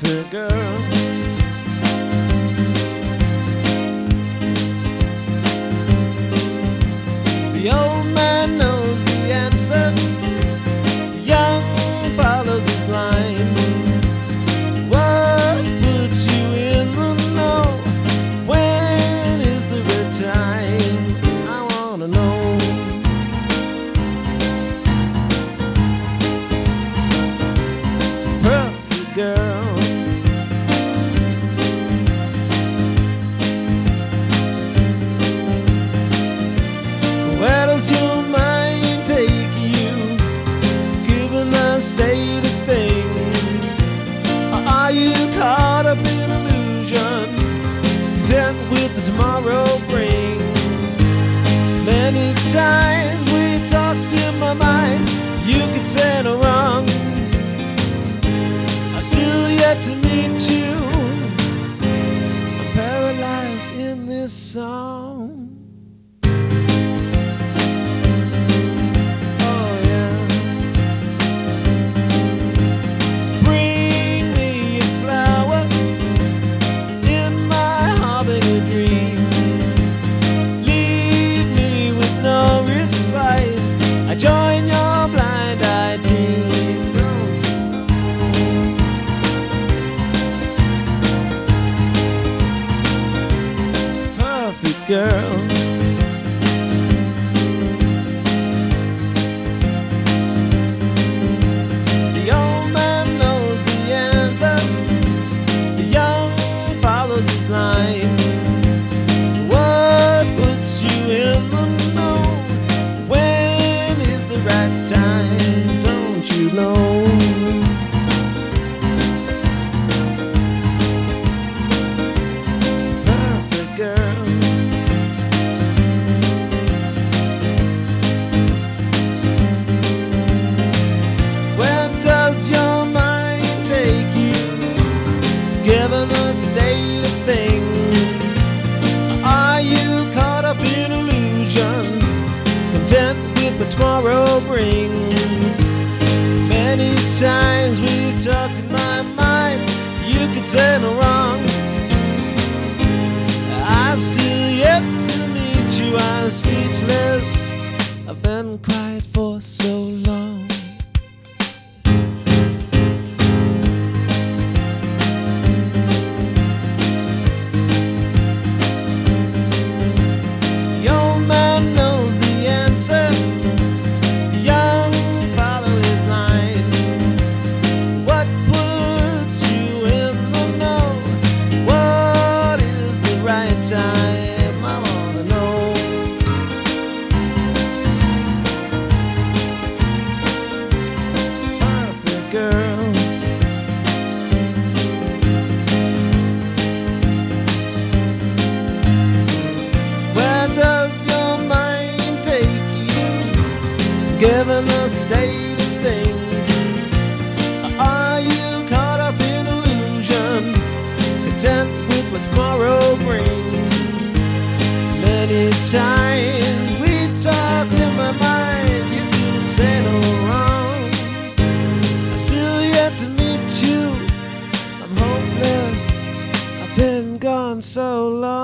perfect girl. The old man knows the answer, the young follows his line. What puts you in the know? When is the right time? I wanna know. Perfect girl. Where does your mind take you, given the state of things? Are you caught up in illusion, content with what tomorrow brings? Many times we talked in my mind, you could say no wrong. I'm still yet to meet you, I'm paralyzed in this song. Join your blind-eyed team. Perfect girl. The old man knows the answer, the young follows his line. What puts you in the know? Right time, don't you know? Perfect girl. Where does your mind take you, given the state of things? Are you caught up in illusion, content with what tomorrow brings? Many times we talked in my mind, you could say no wrong. I've still yet to meet you, I'm speechless, I've been quiet for so long. The old man knows the answer, the young follow his line. What puts you in the know? What is the right time? I wanna know. Perfect girl. Where does your mind take you, given the state of things? Are you caught up in illusion, content with what tomorrow brings? Many times we talk in my mind, you could say no wrong. I'm still yet to meet you, I'm hopeless, I've been gone so long.